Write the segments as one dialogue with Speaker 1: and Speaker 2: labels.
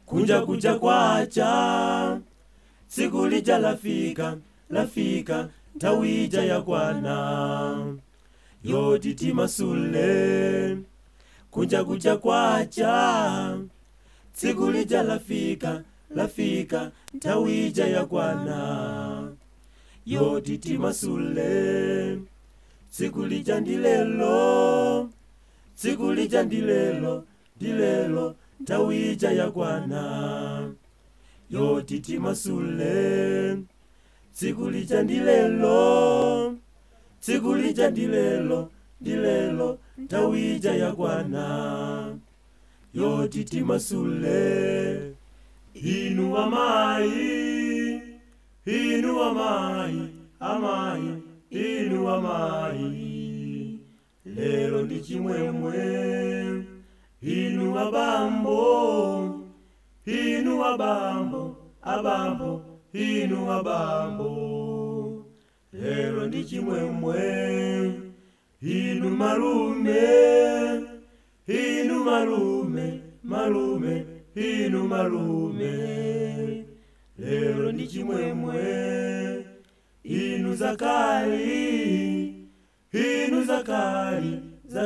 Speaker 1: kunja kuja kwacha, tsiku lija lafika, ntawija yakwana, yoti timasule. Kunja kuja kwacha, tsiku lija lafika, ntawija yakwana, yoti timasule. Tsiku lija ndilelo, tsiku lija ndilelo, ntawija yakwana, yoti timasule. Tsiku lija ndilelo, tsiku lija ndilelo, ntawija yakwana, yoti timasule. Inu amayi, inu amayi, inu amayi, lelo ndi chimwemwe. Inu abambo, inu abambo, inu abambo, lelo ndi chimwemwe. Inu malume, inu malume, inu malume, lelo ndi chimwemwe. Inu zakali, inu zakali,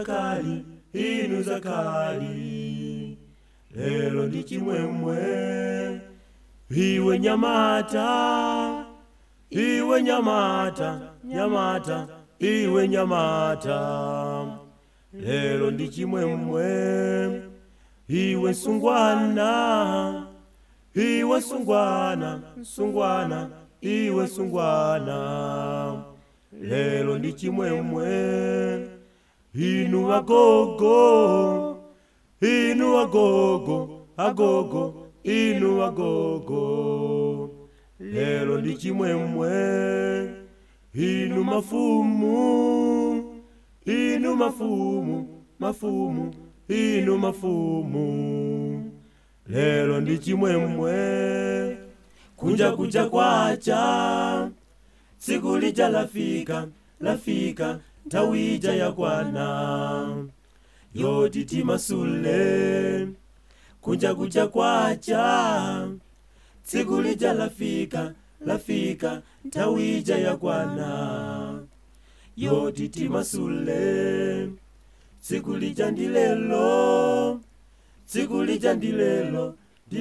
Speaker 1: inu zakali, lelo ndi chimwemwe. Iwe nyamata, iwe nyamata, iwe nyamata, lelo ndi chimwemwe. Iwe sungwana, iwe sungwana, iwe sungwana, lelo ndi chimwemwe. Inu agogo, inu agogo, inu agogo, lelo ndi chimwemwe. Inu mafumu, inu mafumu, inu mafumu, lelo ndi chimwemwe. Kunja kuja kwacha, tsiku lija lafika, ntawija yakwana, yoti timasule. Kunja kuja kwacha, tsiku lija lafika, ntawija yakwana, yoti timasule. Tsiku lija ndilelo, tsiku lija ndilelo,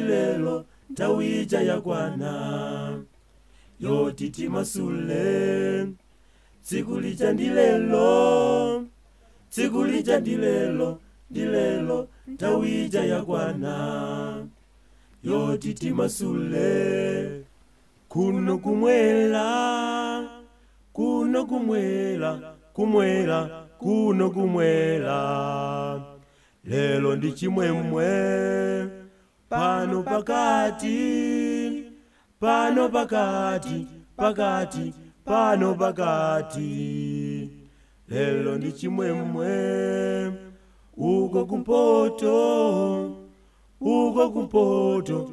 Speaker 1: ntawija yakwana, yoti timasule. Tsiku lija ndilelo, tsiku lija ndilelo, ntawija yakwana, yoti timasule. Kuno kumwela, kuno kumwela, kuno kumwela, lelo ndi chimwemwe. Pano pakati, pano pakati, pano pakati, lelo ndi chimwemwe. Uko kumpoto, uko kumpoto,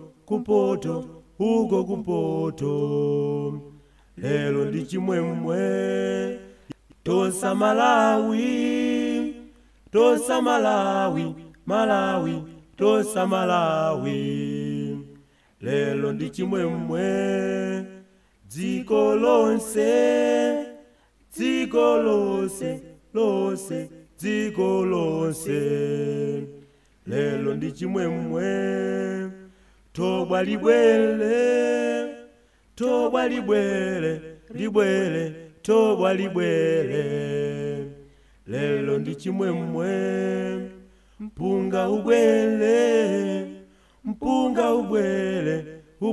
Speaker 1: uko kumpoto, lelo ndi chimwemwe. Tosa Malawi, tosa Malawi, tosa Malawi, lelo ndi chimwemwe. Dziko lonse, dziko lonse, dziko lonse, lelo ndi chimwemwe. Tobwa libwele, tobwa libwele, tobwa libwele, lelo ndi chimwemwe. Mpunga ubwele, mpunga ubwele,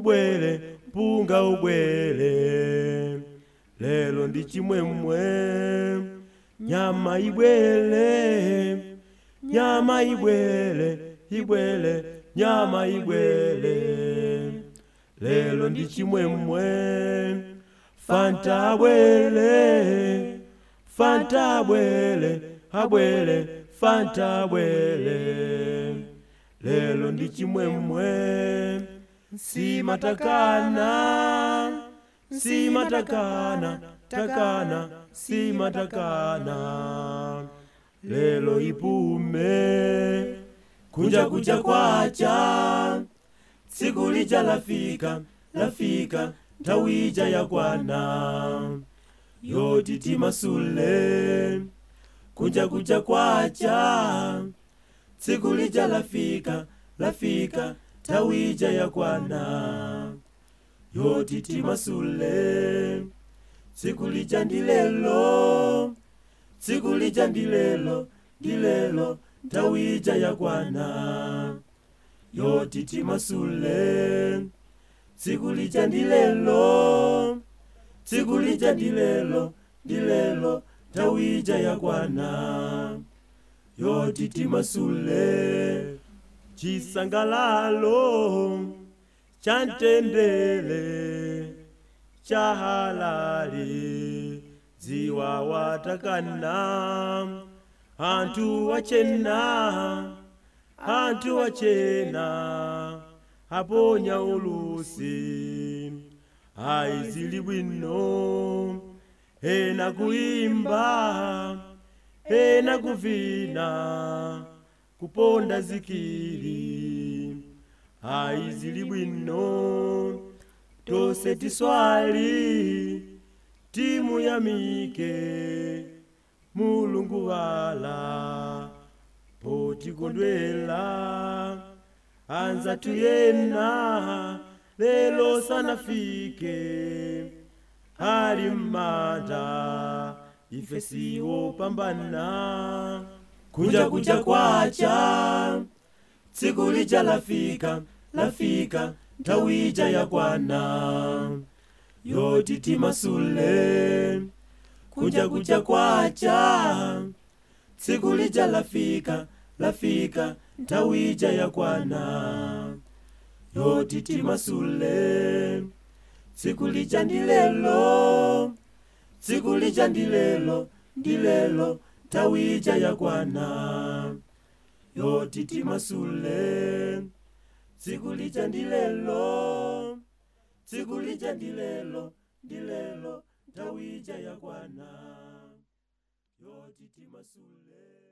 Speaker 1: mpunga ubwele, lelo ndi chimwemwe. Nyama ibwele, nyama ibwele, nyama ibwele, lelo ndi chimwemwe. Fanta abwele, Fanta abwele, Fanta abwele, lelo ndi chimwemwe. Simatakana, simatakana, simatakana, lelo ipume. Kunja kuja kwacha, tsiku lija lafika, lafika, nthawi ija yakwana, yoti timasule kunja kuja kwacha. Tsiku lija lafika, lafika, nthawi ija yakwana, yoti timasule. Tsiku lija ndi lelo, tsiku lija ndi lelo, ndi lelo, nthawi ija yakwana, yoti timasule. Tsiku lija ndi lelo, tsiku lija ndi lelo, ndi lelo, nthawi ija yakwana, yoti timasule. Chisangalalo cha mtendere cha halali ziwa watakana, anthu wachena, anthu wachena, aponya ulusi. Ayi zili bwino ena kuimba, ena kuvina, kuponda zikiri. Ayi zili bwino tose tiswali, timuyamike Mulungu wala, potikondwela anzathu yena lelo sanafike, ali m'manda ife siwo pambana. Kunja kuja kwacha, tsiku lija lafika, lafika, nthawi ija yakwana, yoti timasule. Kunja kuja kwacha, tsiku lija lafika, lafika, nthawi ija yakwana, yoti timasule. Tsiku lija ndi lelo, tsiku lija ndi lelo, ndi lelo, nthawi ija yakwana, yoti timasule. Tsiku lija ndi lelo, tsiku lija ndi lelo, ndi lelo, nthawi ija yakwana, yoti timasule.